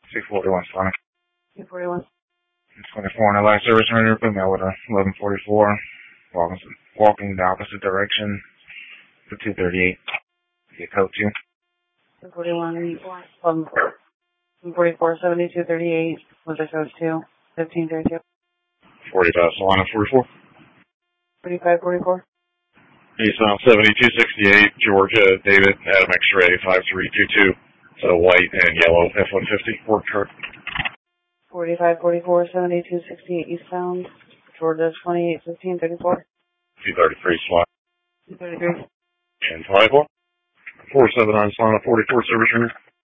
241 Sonic. 241. 24 on the last service runner, put me out with a 1144. Walking the opposite direction to 238. Get code 2. 241, 144, 7238. Was the code 2? 1532. 40 Solana 44. 4544. Nissan 7268, Georgia, David, Adam X-ray 5322. So white and yellow F-150 work truck. 4544, 7268 eastbound, Georgia 281534. 233 slot. 233. And 54. 479 Solana 44 service runner.